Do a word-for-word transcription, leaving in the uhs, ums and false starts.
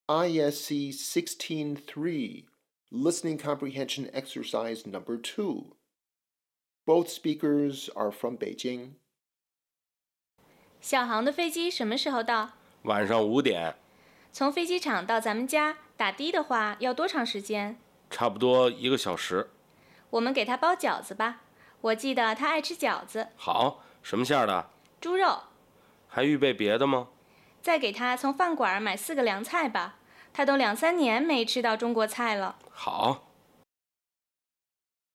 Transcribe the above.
I S C sixteen three, Listening Comprehension Exercise Number two. Both speakers are from Beijing. 小航的飞机什么时候到？ 晚上五点。 从飞机场到咱们家打的的话要多长时间？ 差不多一个小时。 我们给他包饺子吧，我记得他爱吃饺子。 好，什么馅的？ 猪肉。 还预备别的吗？ 再给他从饭馆买四个凉菜吧，他都两三年没吃到中国菜了。 好。